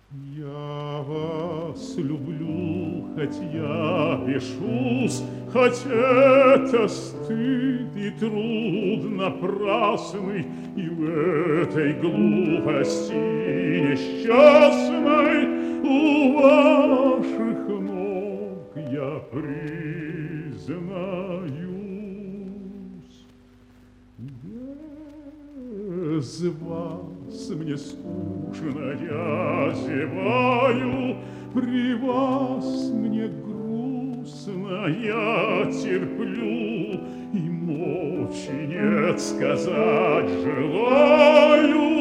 Я вас люблю, хоть я пишусь, хоть это стыд и труд напрасный, и в этой глупости несчастной у ваших ног я признаюсь. Без вас мне скучно, я зеваю, при вас мне грустно, я терплю, и мочи нет сказать желаю.